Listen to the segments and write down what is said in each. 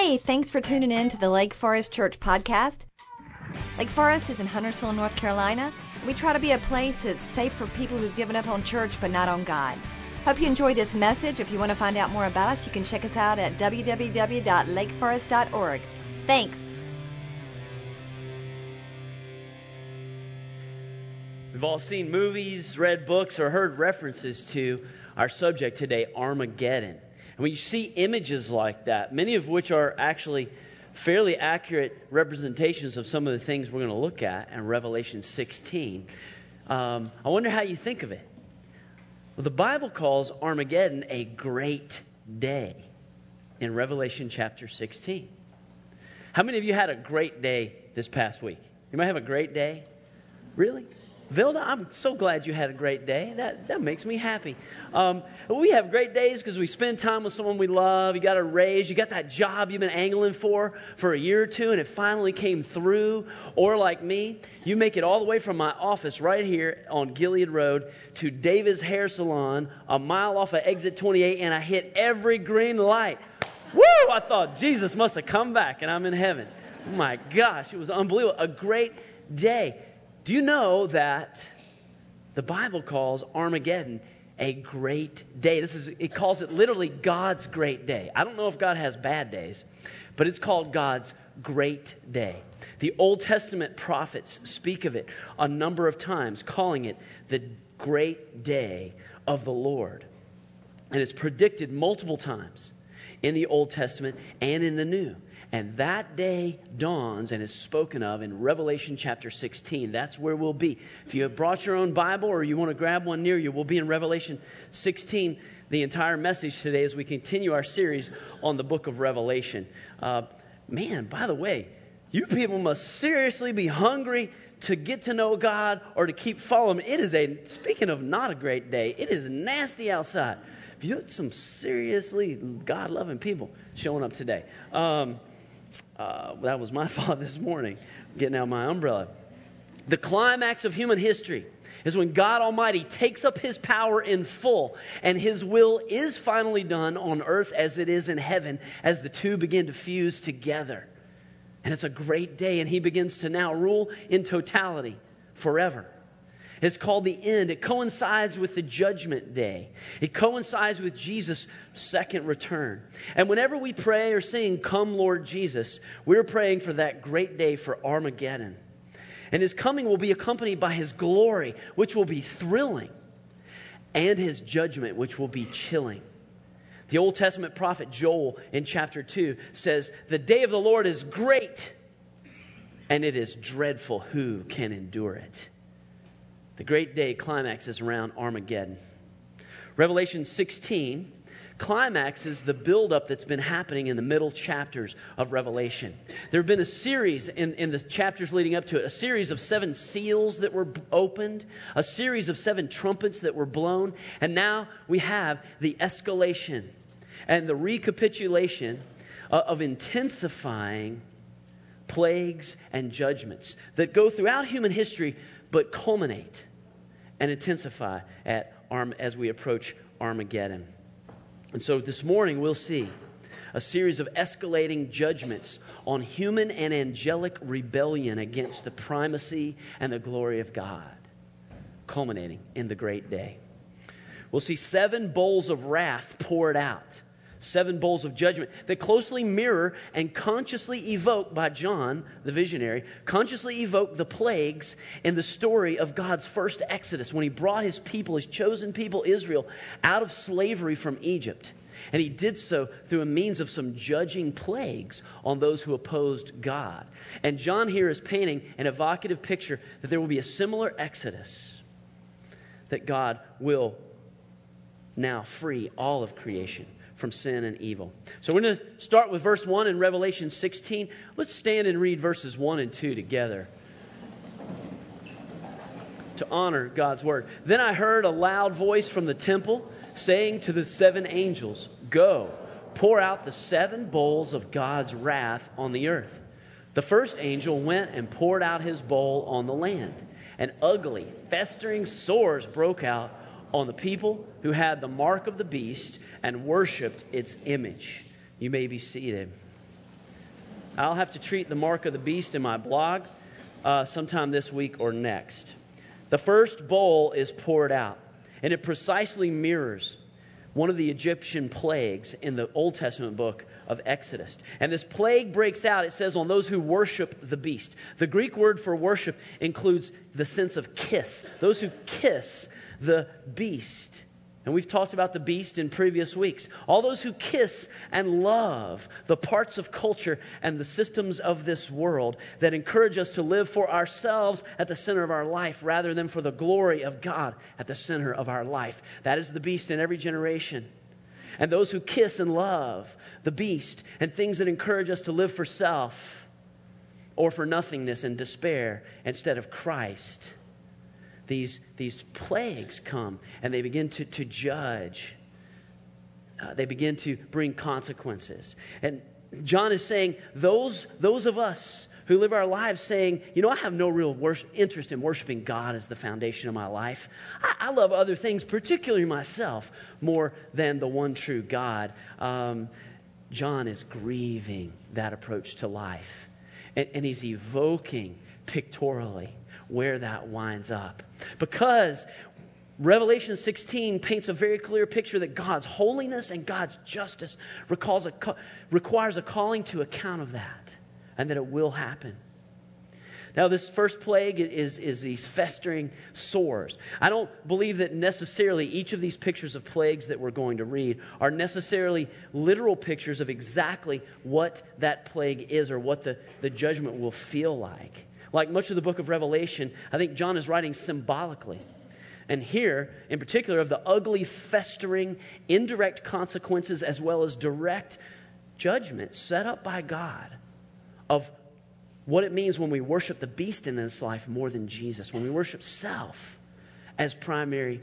Hey, thanks for tuning in to the Lake Forest Church podcast. Lake Forest is in Huntersville, North Carolina. We try to be a place that's safe for people who've given up on church but not on God. Hope you enjoy this message. If you want to find out more about us, you can check us out at www.lakeforest.org. Thanks. We've all seen movies, read books, or heard references to our subject today, Armageddon. And when you see images like that, many of which are actually fairly accurate representations of some of the things we're going to look at in Revelation 16, I wonder how you think of it. Well, the Bible calls Armageddon a great day in Revelation chapter 16. How many of you had a great day this past week? You might have a great day? Really? Vilda, I'm so glad you had a great day. That makes me happy. We have great days because we spend time with someone we love. You got a raise. You got that job you've been angling for a year or two, and it finally came through. Or like me, you make it all the way from my office right here on Gilead Road to David's Hair Salon, a mile off of exit 28, and I hit every green light. Woo! I thought Jesus must have come back, and I'm in heaven. Oh my gosh, it was unbelievable. A great day. Do you know that the Bible calls Armageddon a great day? It calls it literally God's great day. I don't know if God has bad days, but it's called God's great day. The Old Testament prophets speak of it a number of times, calling it the great day of the Lord. And it's predicted multiple times in the Old Testament and in the New. And that day dawns and is spoken of in Revelation chapter 16. That's where we'll be. If you have brought your own Bible or you want to grab one near you, we'll be in Revelation 16, the entire message today as we continue our series on the book of Revelation. Man, by the way, you people must seriously be hungry to get to know God or to keep following Him. Speaking of not a great day, it is nasty outside. You have some seriously God-loving people showing up today. That was my fault this morning, getting out my umbrella. The climax of human history is when God Almighty takes up His power in full, and His will is finally done on earth as it is in heaven, as the two begin to fuse together. And it's a great day, and He begins to now rule in totality forever. It's called the end. It coincides with the judgment day. It coincides with Jesus' second return. And whenever we pray or sing, "Come, Lord Jesus," we're praying for that great day for Armageddon. And His coming will be accompanied by His glory, which will be thrilling, and His judgment, which will be chilling. The Old Testament prophet Joel in chapter 2 says, "The day of the Lord is great, and it is dreadful. Who can endure it?" The great day climaxes around Armageddon. Revelation 16 climaxes the buildup that's been happening in the middle chapters of Revelation. There have been a series in the chapters leading up to it, a series of 7 seals that were opened, a series of 7 trumpets that were blown, and now we have the escalation and the recapitulation of intensifying plagues and judgments that go throughout human history but culminate and intensify as we approach Armageddon. And so this morning we'll see a series of escalating judgments on human and angelic rebellion against the primacy and the glory of God, culminating in the great day. We'll see 7 bowls of wrath poured out. 7 bowls of judgment that closely mirror and consciously evoke, by John, the visionary, consciously evoke the plagues in the story of God's first Exodus, when He brought His people, His chosen people, Israel, out of slavery from Egypt. And He did so through a means of some judging plagues on those who opposed God. And John here is painting an evocative picture that there will be a similar Exodus, that God will now free all of creation from sin and evil. So we're going to start with verse 1 in Revelation 16. Let's stand and read verses 1 and 2 together to honor God's word. "Then I heard a loud voice from the temple saying to the 7 angels, 'Go, pour out the 7 bowls of God's wrath on the earth.' The first angel went and poured out his bowl on the land, and ugly, festering sores broke out on the people who had the mark of the beast and worshipped its image." You may be seated. I'll have to treat the mark of the beast in my blog sometime this week or next. The first bowl is poured out, and it precisely mirrors one of the Egyptian plagues in the Old Testament book of Exodus. And this plague breaks out, it says, on those who worship the beast. The Greek word for worship includes the sense of kiss. Those who kiss the beast. And we've talked about the beast in previous weeks. All those who kiss and love the parts of culture and the systems of this world that encourage us to live for ourselves at the center of our life rather than for the glory of God at the center of our life. That is the beast in every generation. And those who kiss and love the beast and things that encourage us to live for self or for nothingness and despair instead of Christ. These plagues come and they begin to judge. They begin to bring consequences. And John is saying, those of us who live our lives saying, I have no real interest in worshiping God as the foundation of my life. I love other things, particularly myself, more than the one true God. John is grieving that approach to life. And he's evoking pictorially where that winds up. Because Revelation 16 paints a very clear picture that God's holiness and God's justice requires a calling to account of that, and that it will happen. Now, this first plague is these festering sores. I don't believe that necessarily each of these pictures of plagues that we're going to read are necessarily literal pictures of exactly what that plague is or what the judgment will feel like. Like much of the book of Revelation, I think John is writing symbolically. And here, in particular, of the ugly, festering, indirect consequences as well as direct judgment set up by God of what it means when we worship the beast in this life more than Jesus, when we worship self as primary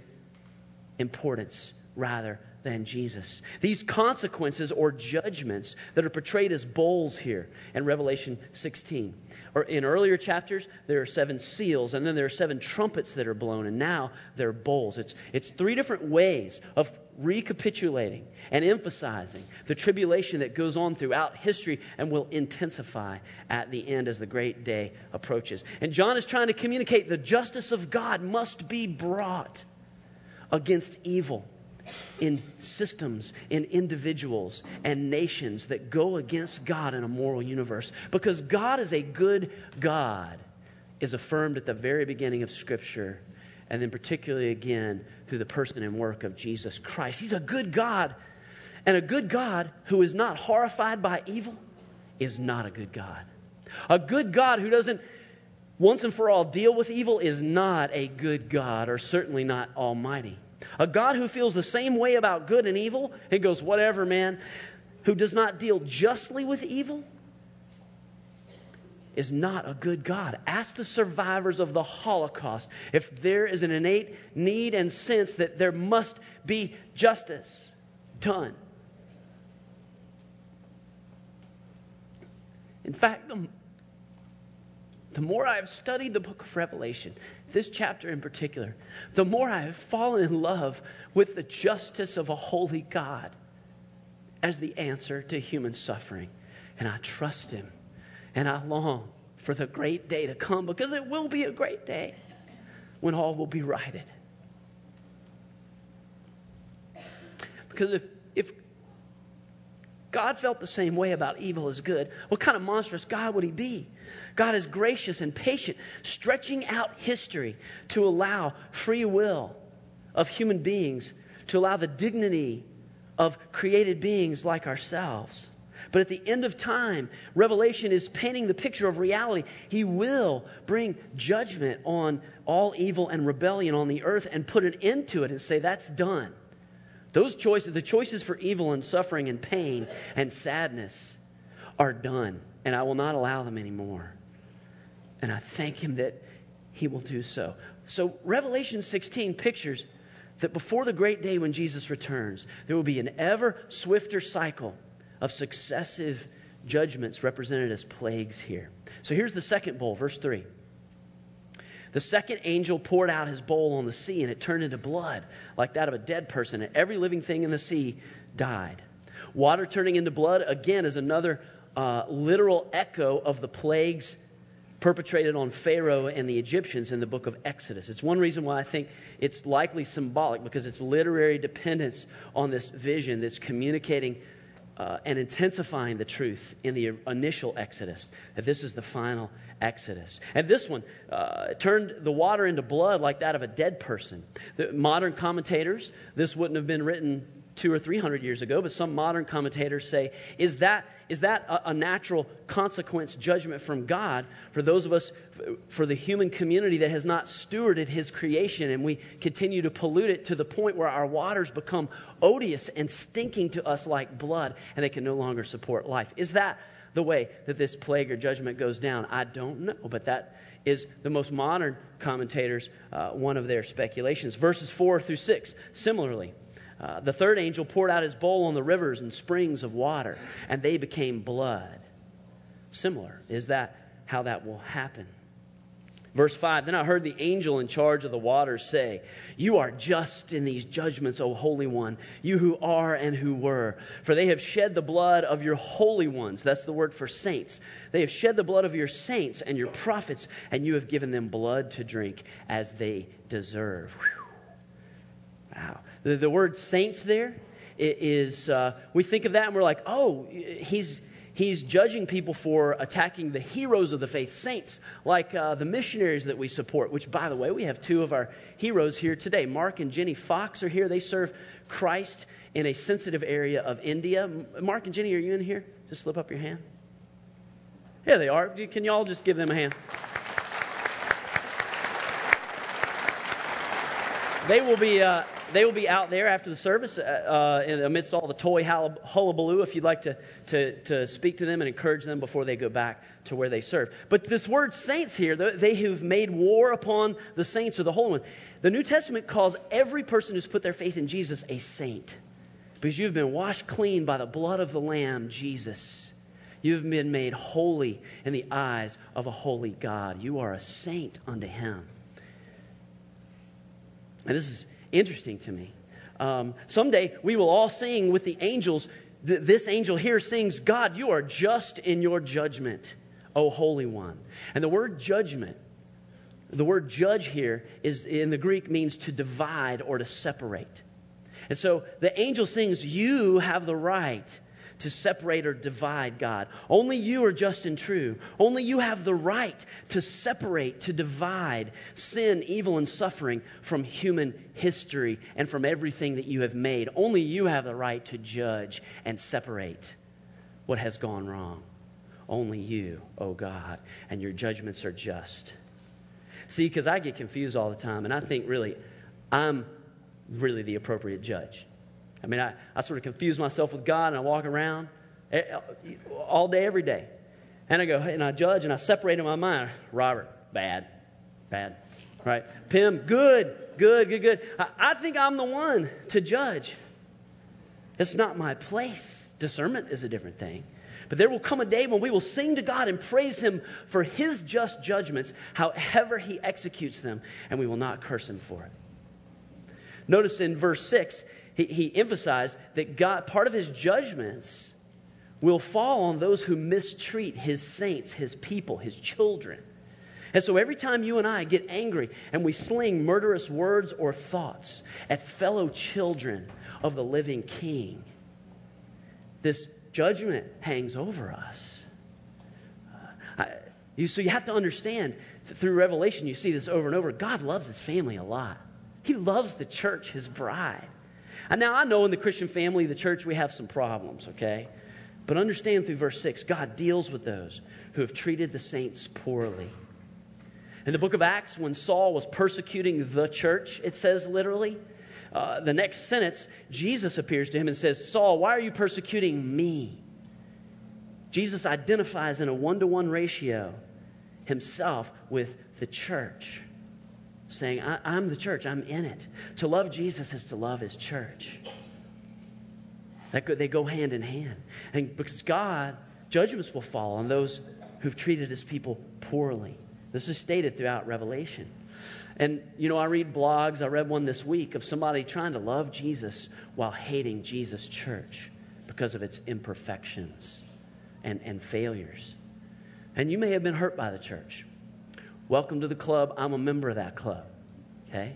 importance rather than Jesus. These consequences or judgments that are portrayed as bowls here in Revelation 16. Or in earlier chapters, there are 7 seals, and then there are 7 trumpets that are blown, and now there are bowls. It's 3 different ways of recapitulating and emphasizing the tribulation that goes on throughout history and will intensify at the end as the great day approaches. And John is trying to communicate the justice of God must be brought against evil in systems, in individuals, and nations that go against God in a moral universe. Because God is a good God is affirmed at the very beginning of Scripture, and then particularly again through the person and work of Jesus Christ. He's a good God, and a good God who is not horrified by evil is not a good God. A good God who doesn't once and for all deal with evil is not a good God, or certainly not almighty. A God who feels the same way about good and evil and goes, whatever, man, who does not deal justly with evil is not a good God. Ask the survivors of the Holocaust if there is an innate need and sense that there must be justice done. In fact, the more I have studied the book of Revelation, this chapter in particular, the more I have fallen in love with the justice of a holy God as the answer to human suffering. And I trust Him. And I long for the great day to come, because it will be a great day when all will be righted. Because if God felt the same way about evil as good, what kind of monstrous God would He be? God is gracious and patient, stretching out history to allow free will of human beings, to allow the dignity of created beings like ourselves. But at the end of time, Revelation is painting the picture of reality. He will bring judgment on all evil and rebellion on the earth and put an end to it and say, that's done. Those choices, the choices for evil and suffering and pain and sadness are done. And I will not allow them anymore. And I thank Him that He will do so. So Revelation 16 pictures that before the great day when Jesus returns, there will be an ever swifter cycle of successive judgments represented as plagues here. So here's the second bowl, verse 3. The second angel poured out his bowl on the sea, and it turned into blood like that of a dead person, and every living thing in the sea died. Water turning into blood, again, is another literal echo of the plagues perpetrated on Pharaoh and the Egyptians in the book of Exodus. It's one reason why I think it's likely symbolic, because it's literary dependence on this vision that's communicating and intensifying the truth in the initial Exodus, that this is the final Exodus. And this one turned the water into blood like that of a dead person. The modern commentators, this wouldn't have been written 200 or 300 years ago, but some modern commentators say, is that a natural consequence, judgment from God for those of us, for the human community that has not stewarded His creation, and we continue to pollute it to the point where our waters become odious and stinking to us like blood, and they can no longer support life? Is that the way that this plague or judgment goes down? I don't know, but that is the most modern commentators, one of their speculations. Verses 4 through 6, similarly. The third angel poured out his bowl on the rivers and springs of water, and they became blood. Similar. Is that how that will happen? Verse 5, then I heard the angel in charge of the waters say, you are just in these judgments, O Holy One, you who are and who were. For they have shed the blood of your holy ones. That's the word for saints. They have shed the blood of your saints and your prophets, and you have given them blood to drink as they deserve. Whew. Wow. The word saints there is, we think of that and we're like, oh, he's judging people for attacking the heroes of the faith, saints, like the missionaries that we support, which, by the way, we have two of our heroes here today. Mark and Jenny Fox are here. They serve Christ in a sensitive area of India. Mark and Jenny, are you in here? Just slip up your hand. Here they are. Can you all just give them a hand? They will be out there after the service amidst all the toy hullabaloo if you'd like to speak to them and encourage them before they go back to where they serve. But this word saints here, they who've made war upon the saints or the Holy One. The New Testament calls every person who's put their faith in Jesus a saint, because you've been washed clean by the blood of the Lamb, Jesus. You've been made holy in the eyes of a holy God. You are a saint unto Him. And this is interesting to me. Someday we will all sing with the angels. This angel here sings, God, you are just in your judgment, O Holy One. And the word judgment, the word judge here is in the Greek means to divide or to separate. And so the angel sings, you have the right to separate or divide, God. Only you are just and true. Only you have the right to separate, to divide sin, evil, and suffering from human history and from everything that you have made. Only you have the right to judge and separate what has gone wrong. Only you, oh God, and your judgments are just. See, because I get confused all the time, and I think really I'm really the appropriate judge. I mean, I sort of confuse myself with God, and I walk around all day, every day. And I go, and I judge, and I separate in my mind. Robert, bad. Right? Pim, good. I think I'm the one to judge. It's not my place. Discernment is a different thing. But there will come a day when we will sing to God and praise Him for His just judgments, however He executes them, and we will not curse Him for it. Notice in verse 6, he emphasized that God, part of His judgments will fall on those who mistreat His saints, His people, His children. And so every time you and I get angry and we sling murderous words or thoughts at fellow children of the living King, this judgment hangs over us. So you have to understand, through Revelation, you see this over and over. God loves His family a lot. He loves the church, His bride. And now I know in the Christian family, the church, we have some problems, okay? But understand through verse 6, God deals with those who have treated the saints poorly. In the book of Acts, when Saul was persecuting the church, it says literally, the next sentence, Jesus appears to him and says, Saul, why are you persecuting me? Jesus identifies in a 1-to-1 ratio Himself with the church, saying, I'm the church, I'm in it. To love Jesus is to love His church. They go hand in hand. And because God, judgments will fall on those who've treated His people poorly. This is stated throughout Revelation. And, I read blogs. I read one this week of somebody trying to love Jesus while hating Jesus' church because of its imperfections. and failures. And you may have been hurt by the church. Welcome to the club. I'm a member of that club. Okay?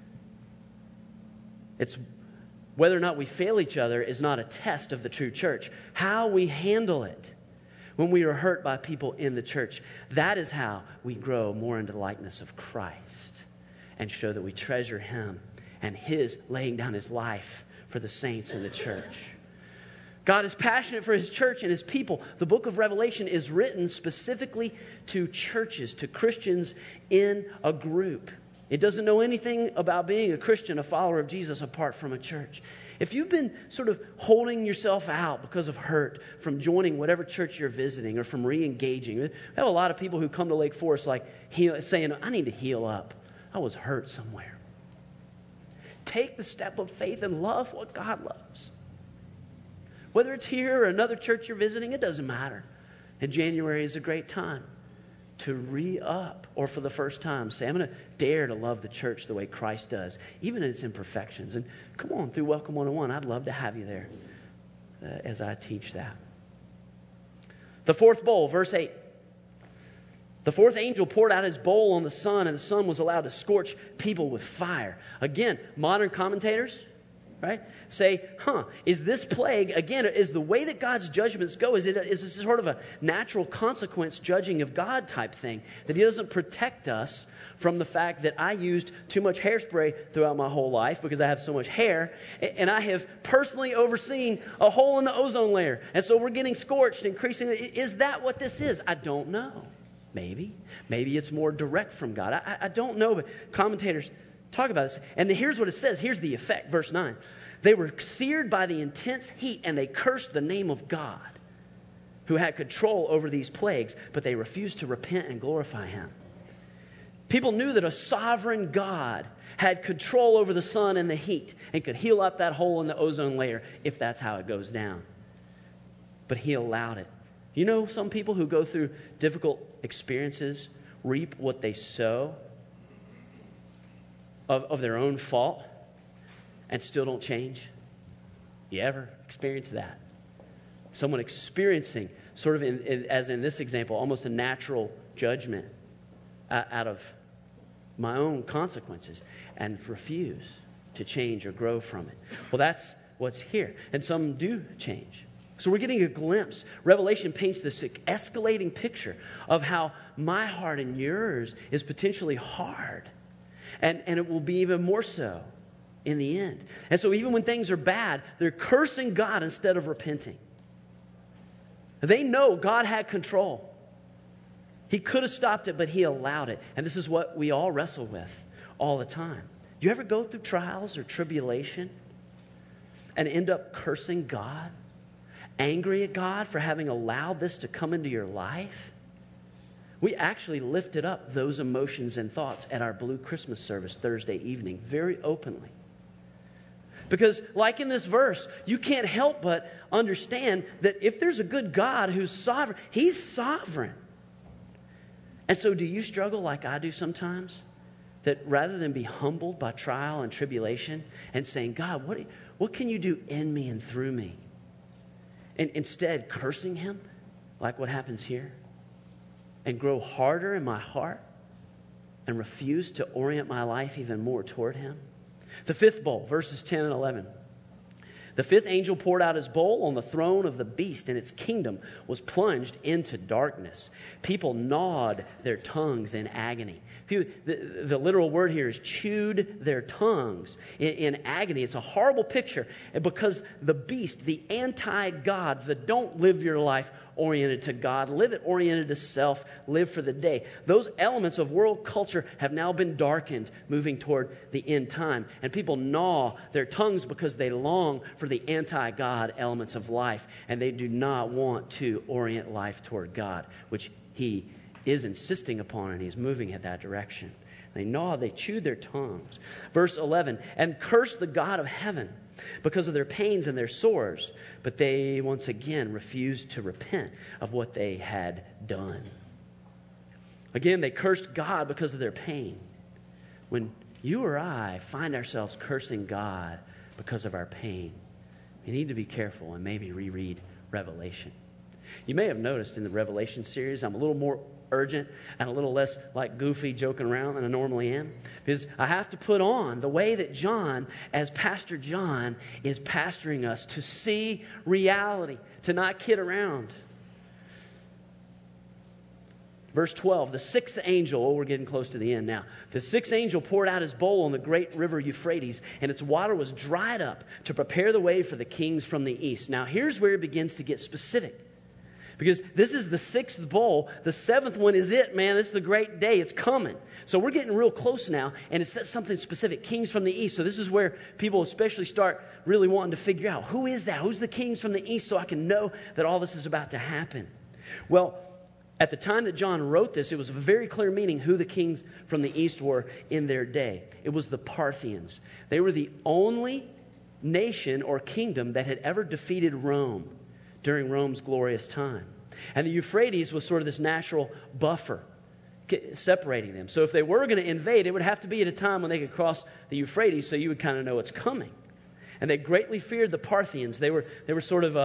It's whether or not we fail each other is not a test of the true church. How we handle it when we are hurt by people in the church, that is how we grow more into the likeness of Christ and show that we treasure Him and His laying down His life for the saints in the church. God is passionate for His church and His people. The book of Revelation is written specifically to churches, to Christians in a group. It doesn't know anything about being a Christian, a follower of Jesus, apart from a church. If you've been sort of holding yourself out because of hurt from joining whatever church you're visiting or from re-engaging, we have a lot of people who come to Lake Forest saying, I need to heal up. I was hurt somewhere. Take the step of faith and love what God loves. Whether it's here or another church you're visiting, it doesn't matter. And January is a great time to re-up, or for the first time, say, I'm going to dare to love the church the way Christ does, even in its imperfections. And come on, through Welcome 101, I'd love to have you there as I teach that. The fourth bowl, verse 8. The fourth angel poured out his bowl on the sun, and the sun was allowed to scorch people with fire. Again, modern commentators, right, say, is this plague, again, is the way that God's judgments go, is this sort of a natural consequence judging of God type thing, that He doesn't protect us from the fact that I used too much hairspray throughout my whole life because I have so much hair, and I have personally overseen a hole in the ozone layer, and so we're getting scorched increasingly. Is that what this is? I don't know. Maybe it's more direct from God. I don't know, but commentators talk about this. And here's what it says. Here's the effect. Verse 9. They were seared by the intense heat, and they cursed the name of God, who had control over these plagues, but they refused to repent and glorify Him. People knew that a sovereign God had control over the sun and the heat and could heal up that hole in the ozone layer if that's how it goes down. But He allowed it. You know, some people who go through difficult experiences reap what they sow of their own fault and still don't change. You ever experience that? Someone experiencing sort of, as in this example, almost a natural judgment out of my own consequences and refuse to change or grow from it. Well, that's what's here. And some do change. So we're getting a glimpse. Revelation paints this escalating picture of how my heart and yours is potentially hard. And it will be even more so in the end. And so even when things are bad, they're cursing God instead of repenting. They know God had control. He could have stopped it, but He allowed it. And this is what we all wrestle with all the time. Do you ever go through trials or tribulation and end up cursing God? Angry at God for having allowed this to come into your life? We actually lifted up those emotions and thoughts at our Blue Christmas service Thursday evening very openly. Because like in this verse, you can't help but understand that if there's a good God who's sovereign, He's sovereign. And so do you struggle like I do sometimes? That rather than be humbled by trial and tribulation and saying, God, what can you do in me and through me? And instead cursing Him like what happens here? And grow harder in my heart and refuse to orient my life even more toward Him? The fifth bowl, verses 10 and 11. The fifth angel poured out his bowl on the throne of the beast, and its kingdom was plunged into darkness. People gnawed their tongues in agony. The literal word here is chewed their tongues in agony. It's a horrible picture because the beast, the anti-God, the don't live your life oriented to God, live it oriented to self, live for the day. Those elements of world culture have now been darkened, moving toward the end time. And people gnaw their tongues because they long for the anti-God elements of life, and they do not want to orient life toward God, which He is insisting upon, and He's moving in that direction. They chewed their tongues. Verse 11, and cursed the God of heaven because of their pains and their sores, but they once again refused to repent of what they had done. Again, they cursed God because of their pain. When you or I find ourselves cursing God because of our pain, we need to be careful and maybe reread Revelation. You may have noticed in the Revelation series, I'm a little more urgent and a little less like goofy joking around than I normally am, because I have to put on the way that John, as Pastor John, is pastoring us to see reality, to not kid around. Verse 12, the sixth angel, we're getting close to the end now. The sixth angel poured out his bowl on the great river Euphrates, and its water was dried up to prepare the way for the kings from the east. Now here's where it begins to get specific. Because this is the sixth bowl. The seventh one is it, man. This is the great day. It's coming. So we're getting real close now, and it says something specific, kings from the east. So this is where people especially start really wanting to figure out, who is that? Who's the kings from the east, so I can know that all this is about to happen? Well, at the time that John wrote this, it was a very clear meaning who the kings from the east were in their day. It was the Parthians. They were the only nation or kingdom that had ever defeated Rome during Rome's glorious time. And the Euphrates was sort of this natural buffer separating them. So if they were going to invade, it would have to be at a time when they could cross the Euphrates, so you would kind of know it's coming. And they greatly feared the Parthians. They were sort of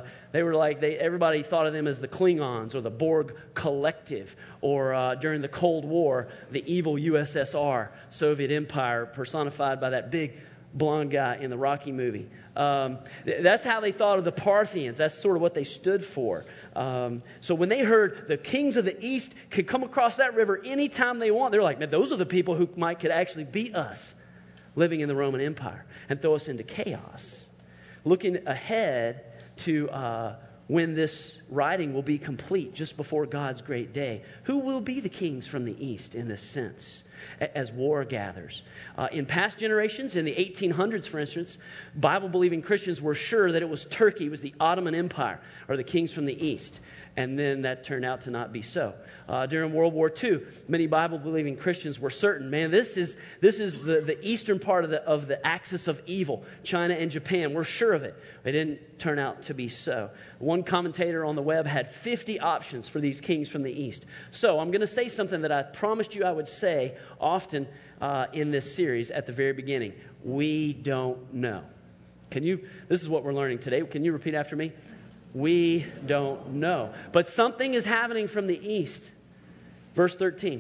everybody thought of them as the Klingons or the Borg Collective, or during the Cold War, the evil USSR, Soviet Empire, personified by that big blonde guy in the Rocky movie. That's how they thought of the Parthians. That's sort of what they stood for. So when they heard the kings of the east could come across that river anytime they want, they're like, man, those are the people who could actually beat us living in the Roman Empire and throw us into chaos. Looking ahead to when this writing will be complete, just before God's great day, who will be the kings from the east in this sense as war gathers? In past generations, in the 1800s, for instance, Bible-believing Christians were sure that it was Turkey, it was the Ottoman Empire, or the kings from the east. And then that turned out to not be so. During World War II, many Bible-believing Christians were certain, man, this is the eastern part of the axis of evil, China and Japan. We're sure of it. It didn't turn out to be so. One commentator on the web had 50 options for these kings from the east. So I'm going to say something that I promised you I would say often in this series at the very beginning. We don't know. This is what we're learning today. Can you repeat after me? We don't know. But something is happening from the east. Verse 13.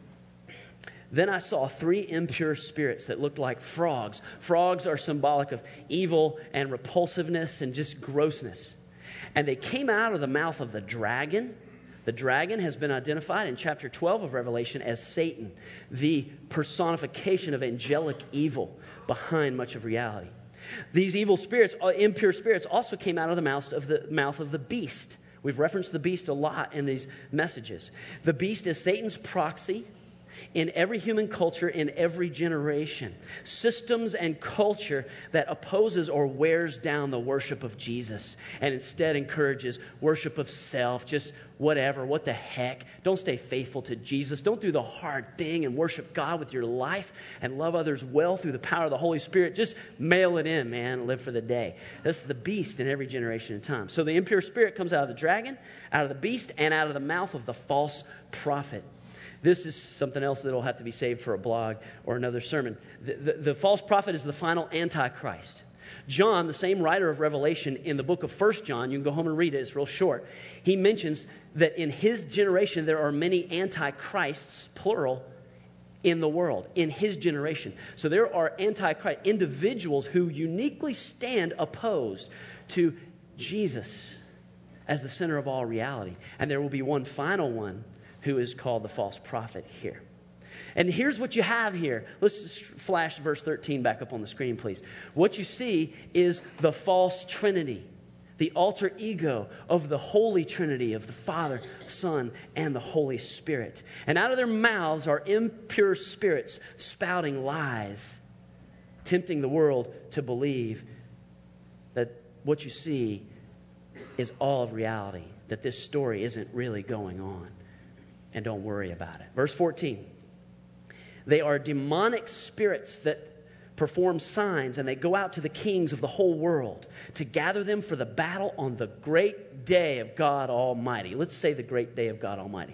Then I saw 3 impure spirits that looked like frogs. Frogs are symbolic of evil and repulsiveness and just grossness. And they came out of the mouth of the dragon. The dragon has been identified in chapter 12 of Revelation as Satan, the personification of angelic evil behind much of reality. These evil spirits, impure spirits, also came out of the mouth of the beast. We've referenced the beast a lot in these messages. The beast is Satan's proxy in every human culture, in every generation. Systems and culture that opposes or wears down the worship of Jesus and instead encourages worship of self, just whatever, what the heck. Don't stay faithful to Jesus. Don't do the hard thing and worship God with your life and love others well through the power of the Holy Spirit. Just mail it in, man, and live for the day. That's the beast in every generation and time. So the impure spirit comes out of the dragon, out of the beast, and out of the mouth of the false prophet. This is something else that will have to be saved for a blog or another sermon. The false prophet is the final Antichrist. John, the same writer of Revelation, in the book of 1 John, you can go home and read it, it's real short. He mentions that in his generation there are many antichrists, plural, in the world, in his generation. So there are antichrist individuals who uniquely stand opposed to Jesus as the center of all reality. And there will be one final one who is called the false prophet here. And here's what you have here. Let's just flash verse 13 back up on the screen, please. What you see is the false Trinity, the alter ego of the Holy Trinity of the Father, Son, and the Holy Spirit. And out of their mouths are impure spirits spouting lies, tempting the world to believe that what you see is all of reality, that this story isn't really going on. And don't worry about it. Verse 14. They are demonic spirits that perform signs, and they go out to the kings of the whole world to gather them for the battle on the great day of God Almighty. Let's say the great day of God Almighty.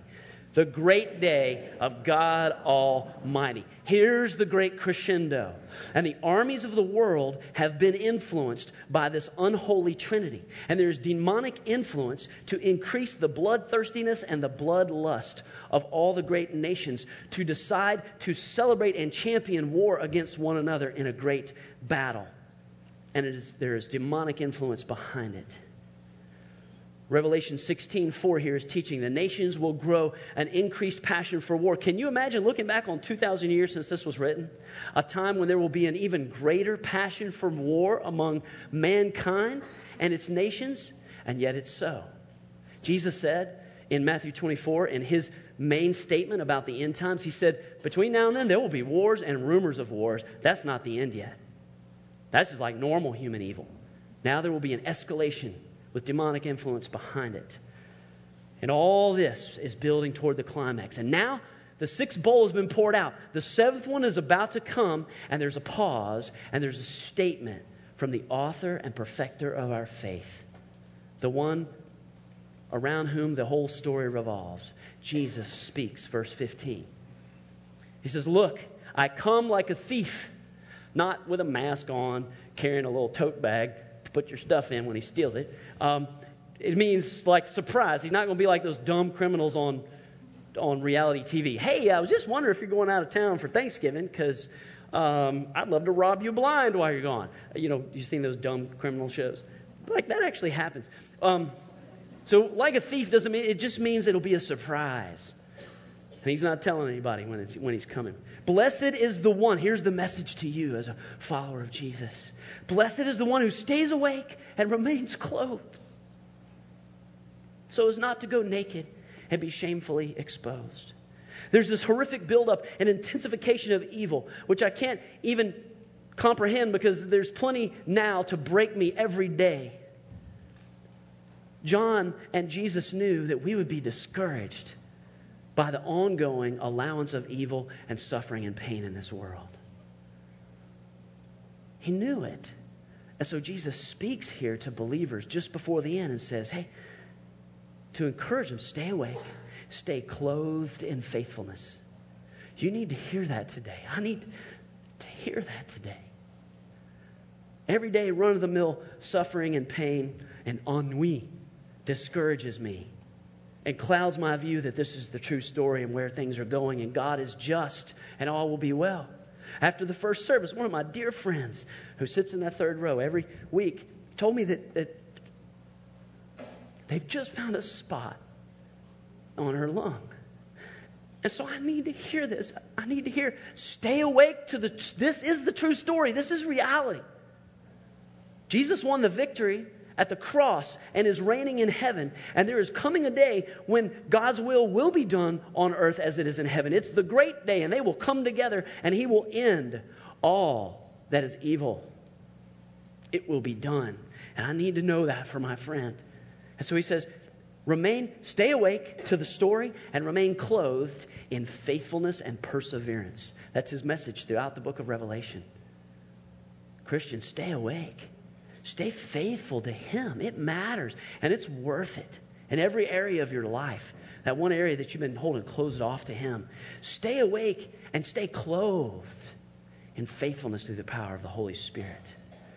The great day of God Almighty. Here's the great crescendo. And the armies of the world have been influenced by this unholy trinity. And there's demonic influence to increase the bloodthirstiness and the bloodlust of all the great nations to decide to celebrate and champion war against one another in a great battle. And there is demonic influence behind it. Revelation 16:4 here is teaching the nations will grow an increased passion for war. Can you imagine looking back on 2,000 years since this was written? A time when there will be an even greater passion for war among mankind and its nations? And yet it's so. Jesus said in Matthew 24, in his main statement about the end times, he said, between now and then there will be wars and rumors of wars. That's not the end yet. That's just like normal human evil. Now there will be an escalation with demonic influence behind it. And all this is building toward the climax. And now the sixth bowl has been poured out. The seventh one is about to come, and there's a pause, and there's a statement from the author and perfecter of our faith, the one around whom the whole story revolves. Jesus speaks, verse 15. He says, look, I come like a thief, not with a mask on, carrying a little tote bag to put your stuff in when he steals it. It means like surprise. He's not going to be like those dumb criminals on reality TV. Hey, I was just wondering if you're going out of town for Thanksgiving because I'd love to rob you blind while you're gone. You know, you've seen those dumb criminal shows. Like that actually happens. So like a thief doesn't mean, it just means it'll be a surprise. And he's not telling anybody when he's coming. Blessed is the one, here's the message to you as a follower of Jesus. Blessed is the one who stays awake and remains clothed, so as not to go naked and be shamefully exposed. There's this horrific buildup and intensification of evil, which I can't even comprehend because there's plenty now to break me every day. John and Jesus knew that we would be discouraged by the ongoing allowance of evil and suffering and pain in this world. He knew it. And so Jesus speaks here to believers just before the end and says, hey, to encourage them, stay awake, stay clothed in faithfulness. You need to hear that today. I need to hear that today. Every day, run-of-the-mill suffering and pain and ennui discourages me and clouds my view that this is the true story and where things are going, and God is just and all will be well. After the first service, one of my dear friends who sits in that third row every week told me that they've just found a spot on her lung. And so I need to hear this. I need to hear, stay awake to this is the true story. This is reality. Jesus won the victory at the cross and is reigning in heaven. And there is coming a day when God's will be done on earth as it is in heaven. It's the great day, and they will come together and he will end all that is evil. It will be done. And I need to know that for my friend. And so he says, stay awake to the story and remain clothed in faithfulness and perseverance. That's his message throughout the book of Revelation. Christians, stay awake. Stay faithful to him. It matters, and it's worth it in every area of your life. That one area that you've been holding closed off to him. Stay awake and stay clothed in faithfulness through the power of the Holy Spirit.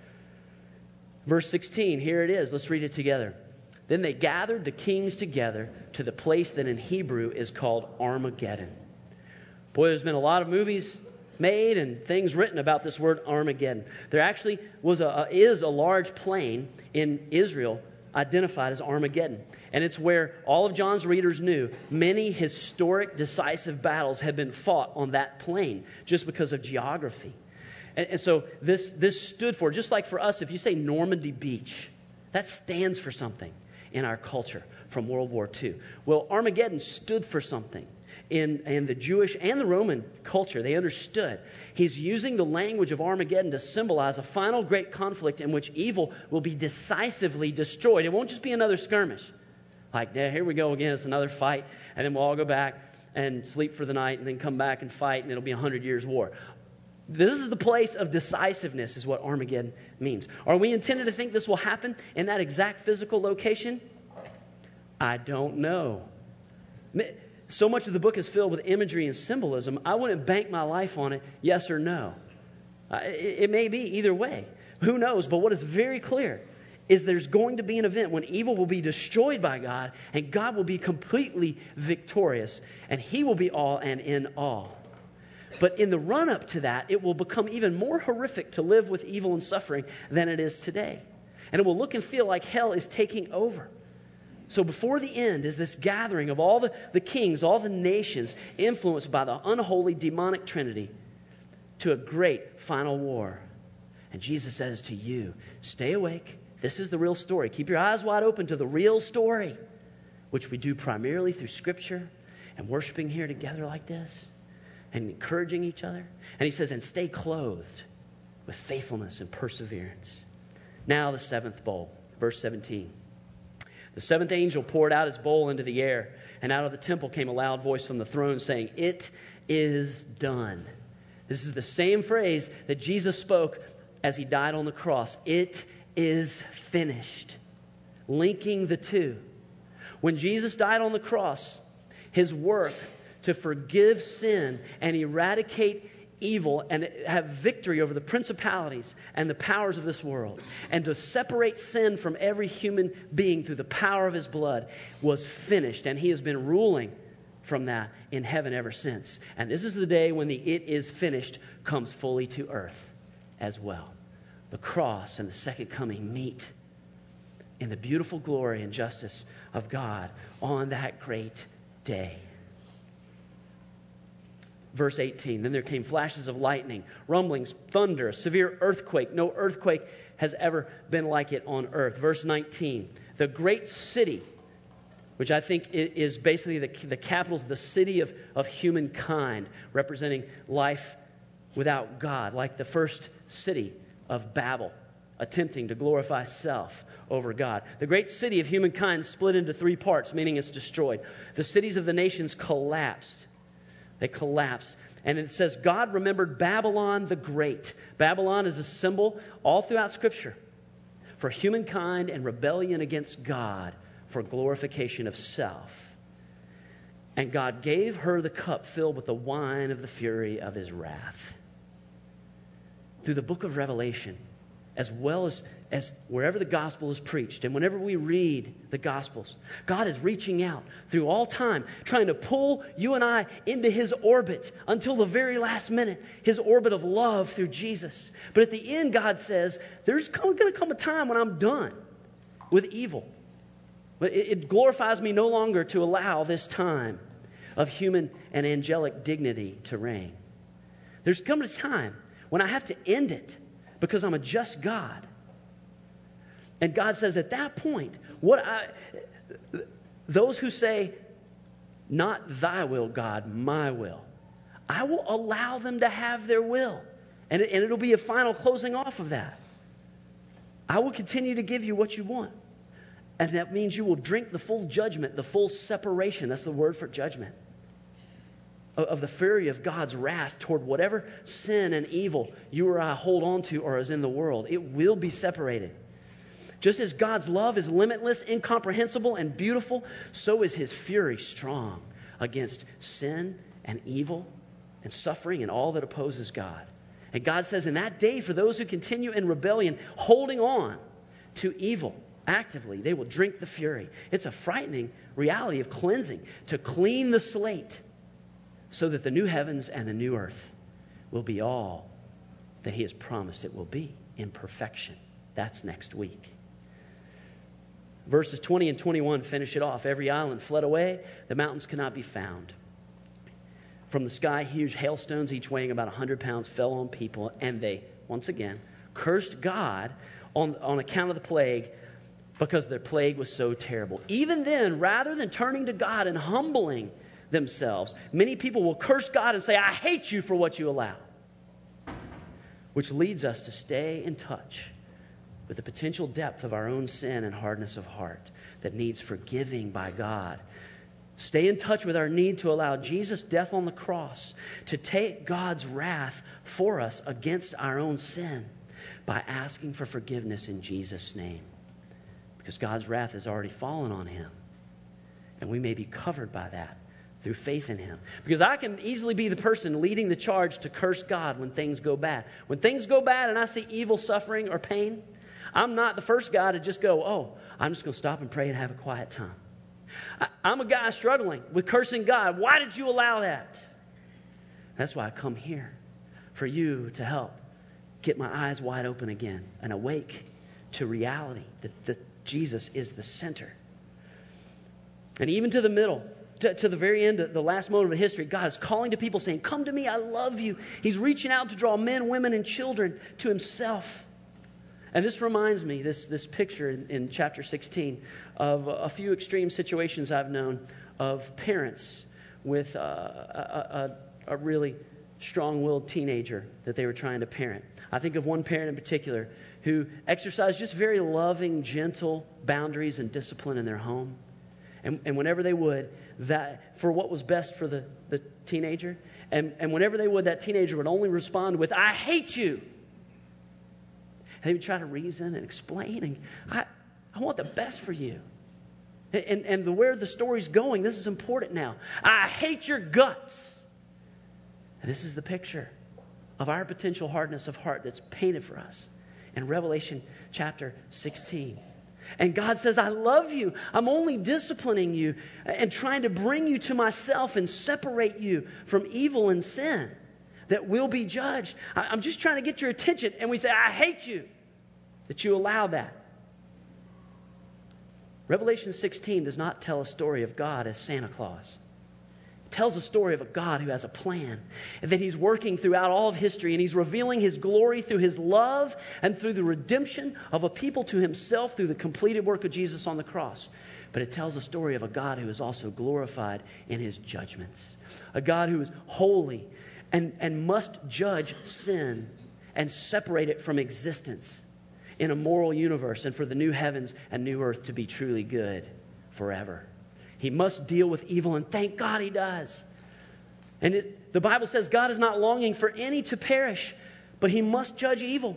Verse 16, here it is. Let's read it together. Then they gathered the kings together to the place that in Hebrew is called Armageddon. Boy, there's been a lot of movies made and things written about this word Armageddon. There actually is a large plain in Israel identified as Armageddon. And it's where all of John's readers knew many historic, decisive battles had been fought on that plain just because of geography. And so this stood for, just like for us, if you say Normandy Beach, that stands for something in our culture from World War II. Well, Armageddon stood for something in the Jewish and the Roman culture. They understood. He's using the language of Armageddon to symbolize a final great conflict in which evil will be decisively destroyed. It won't just be another skirmish. Like, here we go again, it's another fight, and then we'll all go back and sleep for the night and then come back and fight, and it'll be 100 years war. This is the place of decisiveness, is what Armageddon means. Are we intended to think this will happen in that exact physical location? I don't know. So much of the book is filled with imagery and symbolism. I wouldn't bank my life on it, yes or no. It may be either way. Who knows? But what is very clear is there's going to be an event when evil will be destroyed by God and God will be completely victorious and He will be all and in all. But in the run-up to that, it will become even more horrific to live with evil and suffering than it is today. And it will look and feel like hell is taking over. So before the end is this gathering of all the kings, all the nations, influenced by the unholy demonic trinity, to a great final war. And Jesus says to you, stay awake. This is the real story. Keep your eyes wide open to the real story, which we do primarily through Scripture and worshiping here together like this and encouraging each other. And He says, and stay clothed with faithfulness and perseverance. Now the seventh bowl, verse 17. The seventh angel poured out his bowl into the air, and out of the temple came a loud voice from the throne saying, it is done. This is the same phrase that Jesus spoke as He died on the cross. It is finished. Linking the two. When Jesus died on the cross, His work to forgive sin and eradicate evil and have victory over the principalities and the powers of this world and to separate sin from every human being through the power of His blood was finished. And He has been ruling from that in heaven ever since. And this is the day when the it is finished comes fully to earth as well. The cross and the second coming meet in the beautiful glory and justice of God on that great day. Verse 18, then there came flashes of lightning, rumblings, thunder, a severe earthquake. No earthquake has ever been like it on earth. Verse 19, the great city, which I think is basically the capital, the city of humankind, representing life without God, like the first city of Babel, attempting to glorify self over God. The great city of humankind split into three parts, meaning it's destroyed. The cities of the nations collapsed. They collapsed. And it says, God remembered Babylon the Great. Babylon is a symbol all throughout Scripture for humankind and rebellion against God for glorification of self. And God gave her the cup filled with the wine of the fury of His wrath. Through the book of Revelation, as well as wherever the gospel is preached, and whenever we read the gospels, God is reaching out through all time, trying to pull you and I into His orbit until the very last minute, His orbit of love through Jesus. But at the end, God says, there's going to come a time when I'm done with evil. But it glorifies me no longer to allow this time of human and angelic dignity to reign. There's come a time when I have to end it because I'm a just God. And God says at that point, those who say, not thy will, God, my will, I will allow them to have their will. And it'll be a final closing off of that. I will continue to give you what you want. And that means you will drink the full judgment, the full separation. That's the word for judgment. Of the fury of God's wrath toward whatever sin and evil you or I hold on to or is in the world. It will be separated. Just as God's love is limitless, incomprehensible, and beautiful, so is His fury strong against sin and evil and suffering and all that opposes God. And God says in that day, for those who continue in rebellion, holding on to evil actively, they will drink the fury. It's a frightening reality of cleansing, to clean the slate so that the new heavens and the new earth will be all that He has promised it will be in perfection. That's next week. Verses 20 and 21 finish it off. Every island fled away. The mountains could not be found. From the sky, huge hailstones, each weighing about 100 pounds, fell on people. And they, once again, cursed God on account of the plague because their plague was so terrible. Even then, rather than turning to God and humbling themselves, many people will curse God and say, I hate you for what you allow. Which leads us to stay in touch with the potential depth of our own sin and hardness of heart that needs forgiving by God. Stay in touch with our need to allow Jesus' death on the cross to take God's wrath for us against our own sin by asking for forgiveness in Jesus' name. Because God's wrath has already fallen on Him. And we may be covered by that through faith in him. Because I can easily be the person leading the charge to curse God when things go bad. When things go bad and I see evil, suffering, or pain, I'm not the first guy to just go, oh, I'm just going to stop and pray and have a quiet time. I'm a guy struggling with cursing God. Why did you allow that? That's why I come here, for you to help get my eyes wide open again and awake to reality that Jesus is the center. And even to the middle, to the very end, the last moment of history, God is calling to people saying, come to me, I love you. He's reaching out to draw men, women, and children to himself. And this reminds me, this picture in chapter 16, of a few extreme situations I've known of parents with a really strong-willed teenager that they were trying to parent. I think of one parent in particular who exercised just very loving, gentle boundaries and discipline in their home. And whenever they would, that for what was best for the teenager, and whenever they would, that teenager would only respond with, I hate you. And they would try to reason and explain, and I want the best for you. And where the story's going, this is important now. I hate your guts. And this is the picture of our potential hardness of heart that's painted for us in Revelation chapter 16. And God says, I love you. I'm only disciplining you and trying to bring you to myself and separate you from evil and sin that will be judged. I'm just trying to get your attention. And we say, I hate you that you allow that. Revelation 16 does not tell a story of God as Santa Claus. It tells a story of a God who has a plan and that he's working throughout all of history, and he's revealing his glory through his love and through the redemption of a people to himself through the completed work of Jesus on the cross. But it tells a story of a God who is also glorified in his judgments. A God who is holy and must judge sin and separate it from existence in a moral universe, and for the new heavens and new earth to be truly good forever. He must deal with evil, and thank God he does. And the Bible says God is not longing for any to perish, but he must judge evil,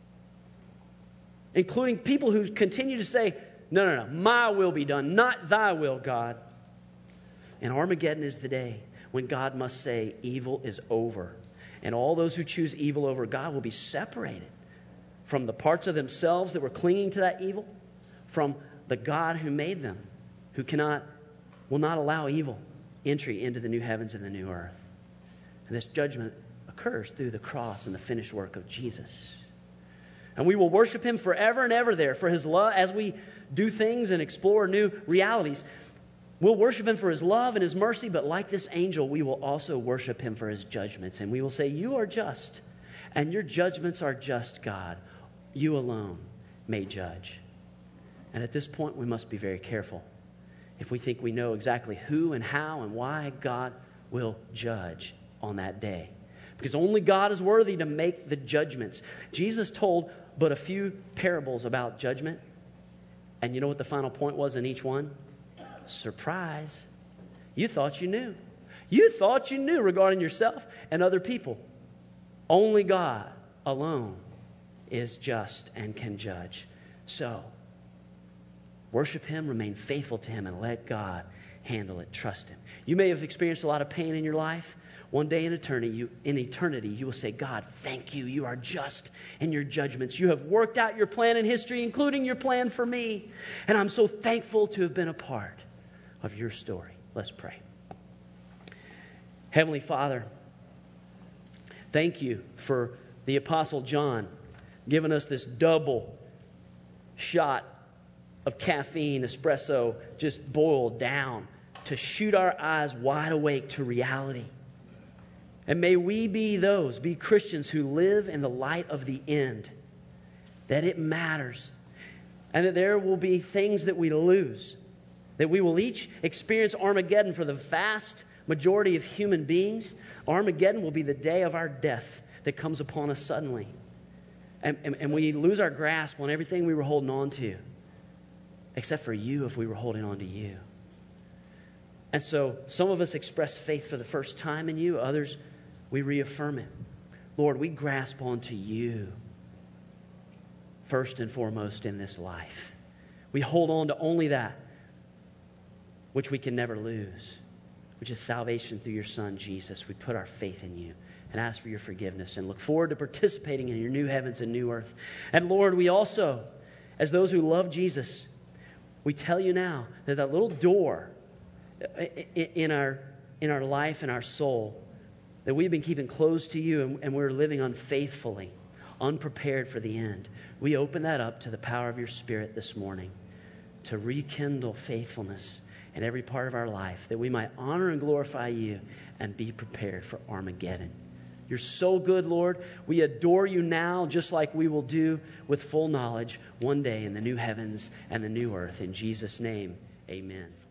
including people who continue to say, no, my will be done, not thy will, God. And Armageddon is the day when God must say evil is over. And all those who choose evil over God will be separated from the parts of themselves that were clinging to that evil, from the God who made them, who will not allow evil entry into the new heavens and the new earth. And this judgment occurs through the cross and the finished work of Jesus. And we will worship him forever and ever there for his love. As we do things and explore new realities, we'll worship him for his love and his mercy, but like this angel, we will also worship him for his judgments. And we will say, you are just, and your judgments are just, God. You alone may judge. And at this point, we must be very careful if we think we know exactly who and how and why God will judge on that day. Because only God is worthy to make the judgments. Jesus told but a few parables about judgment. And you know what the final point was in each one? Surprise. You thought you knew. You thought you knew regarding yourself and other people. Only God alone is just and can judge. So, worship him, remain faithful to him, and let God handle it. Trust him. You may have experienced a lot of pain in your life. One day in eternity, you will say, God, thank you. You are just in your judgments. You have worked out your plan in history, including your plan for me. And I'm so thankful to have been a part of your story. Let's pray. Heavenly Father, thank you for the Apostle John giving us this double shot of caffeine, espresso, just boiled down to shoot our eyes wide awake to reality. And may we be Christians who live in the light of the end, that it matters, and that there will be things that we lose, that we will each experience Armageddon. For the vast majority of human beings, Armageddon will be the day of our death that comes upon us suddenly. And we lose our grasp on everything we were holding on to, except for you if we were holding on to you. And so some of us express faith for the first time in you. Others, we reaffirm it. Lord, we grasp onto you first and foremost in this life. We hold on to only that which we can never lose. which is salvation through your Son, Jesus. We put our faith in you and ask for your forgiveness and look forward to participating in your new heavens and new earth. And Lord, we also, as those who love Jesus, we tell you now that that little door in our life and our soul that we've been keeping closed to you and we're living unfaithfully, unprepared for the end, we open that up to the power of your Spirit this morning to rekindle faithfulness in every part of our life, that we might honor and glorify you and be prepared for Armageddon. You're so good, Lord. We adore you now, just like we will do with full knowledge one day in the new heavens and the new earth. In Jesus' name, amen.